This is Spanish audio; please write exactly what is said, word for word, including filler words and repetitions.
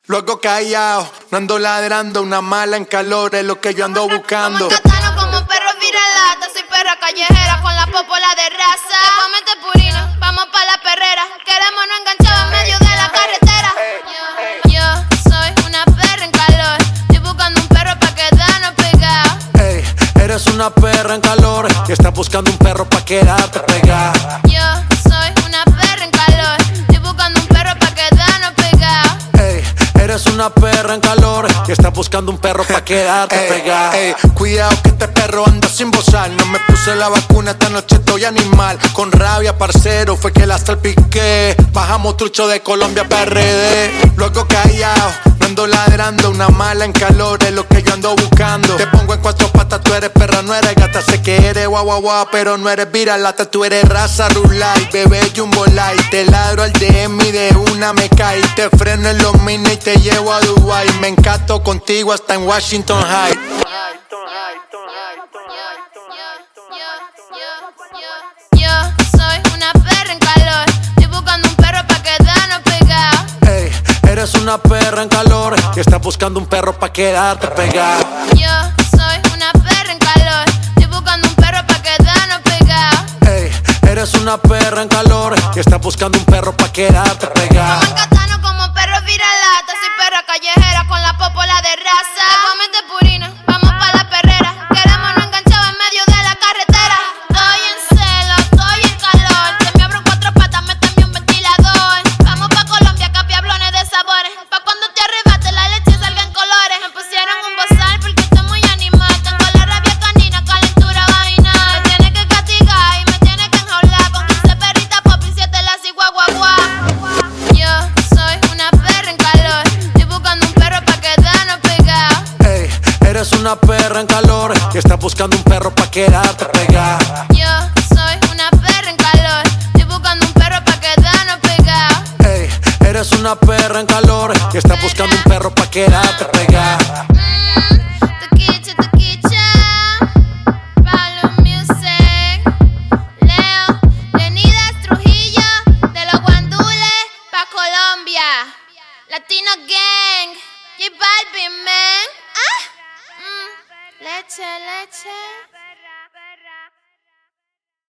Luego callado, no ando ladrando, una mala en calor es lo que yo ando buscando. Como catano, como perro viralata, soy perra callejera con la popola de raza. Te comete purina, vamos pa' la perrera, queremos no enganchado en medio de la carretera. Yo, yo soy una perra en calor, estoy buscando un perro pa' quedarnos pegados. Ey, eres una perra en calor y estás buscando un perro pa' quedarte pegada. Yo soy una perra en calor, estoy buscando un perro pa' quedarnos pegados. Ey, eres una perra en calor y estás buscando un perro pa' quedarte pegada. Ey, cuidado que este perro anda sin bozar. No me puse la vacuna, esta noche estoy animal. Con rabia, parcero, fue que la salpiqué. Bajamos trucho de Colombia pa' R D. Luego callado, no ando ladrando, una mala en calor es lo que yo ando buscando. Te pongo en cuatro patas, tú eres perra, no eres gata. Sé que eres guau guau guau, pero no eres viralata. Tú eres raza rulay, bebé jumbo light. Te ladro al D M y de una me cae. Te freno en los mini y te llevo a Dubai. Me encanto contigo hasta en Washington High. Yo soy una perra en calor, estoy buscando un perro pa' quedarnos pegados. Ey, eres una perra en calor y estás buscando un perro pa' quedarte pegada. Yo soy una perra en calor, estoy buscando un perro pa' quedarnos pegados. Ey, eres una perra en calor y estás buscando un perro pa' quedarte pegada. Como catano, como perro viralata, soy perra callejera con la popola de raza. Te comete purina, vamos pa' la perrera, queremos no enganchado en medio de la carretera. Estoy en celo, estoy en calor, se me abro cuatro patas, méteme un ventilador. Vamos pa' Colombia, capiablones de sabores, pa' cuando te arrebate la leche salga en colores. Me pusieron un bozal porque estoy muy animal, tengo la rabia canina, calentura vaginal. Me tiene que castigar y me tiene que enjaular con quince perritas pop y siete las iguaguaguá. Yo soy una perra en calor, estoy buscando un perro pa' quedarnos pegados. Ey, eres una perra en calor y estás buscando un perro pa' quedarte pegada. Yo soy una perra en calor, estoy buscando un perro pa' quedarnos pegados. Ey, eres una perra en calor y estás buscando un perro pa' quedarte pegada. Mm, Toquicha, toquicha, Pablo Music, Leo, Leonidas Trujillo, de los guandules pa' Colombia, Latino Gang, J Balvin, man. Ah, mm, leche, leche.